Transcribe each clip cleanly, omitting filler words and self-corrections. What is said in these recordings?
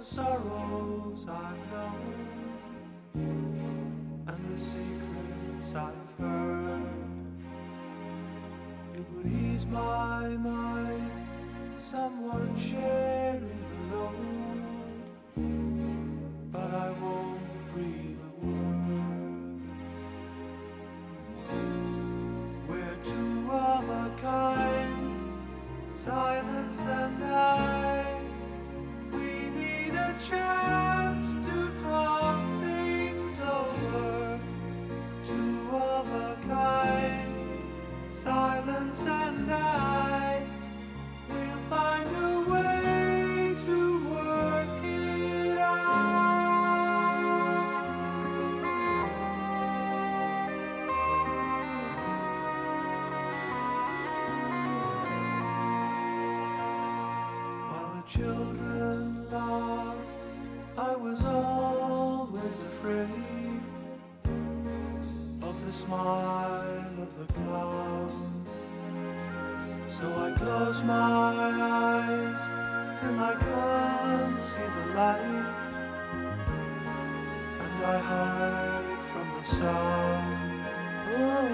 sorrows I've known and the secrets I've heard. It would ease my mind, someone sharing the load, but I won't breathe a word. We're two of a kind, silence and I. We need a chance to talk things over. Two of a kind, silence and I. We'll find a way to work it out. While the children laughed, I was always afraid of the smile of the clown. So I close my eyes till I can't see the light, and I hide from the sound. Oh,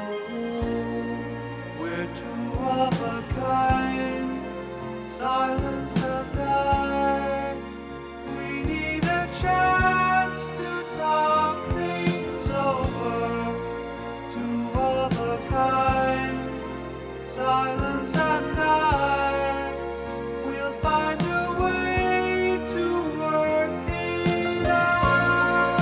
we're two of a kind, silence and I. We need a chance to talk things over. Two of a kind, silence and I. We'll find a way to work it out.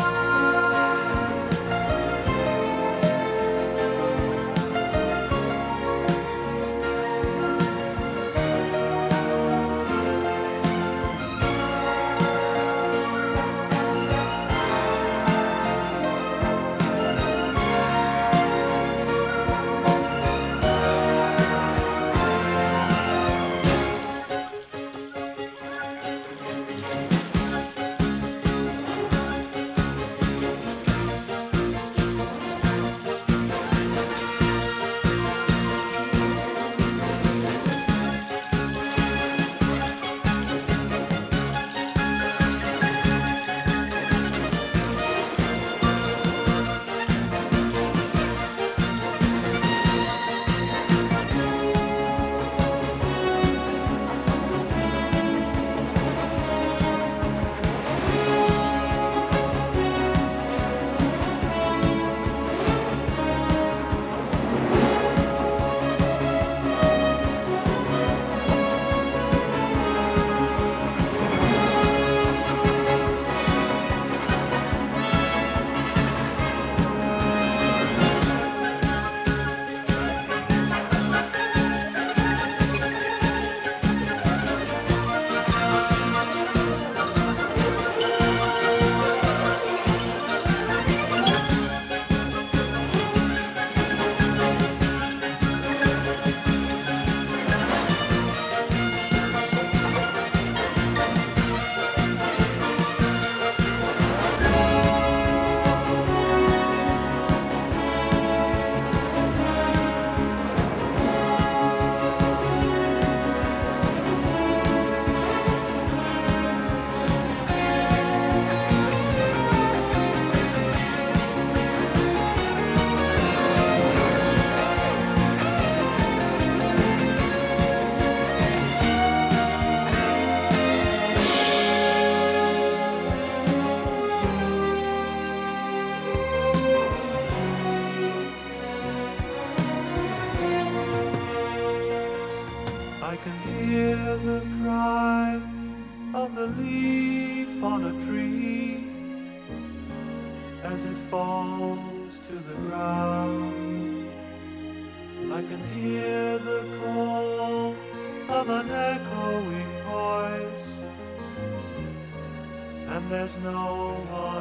I can hear the cry of the leaf on a tree as it falls to the ground. I can hear the call of an echoing voice, and there's no one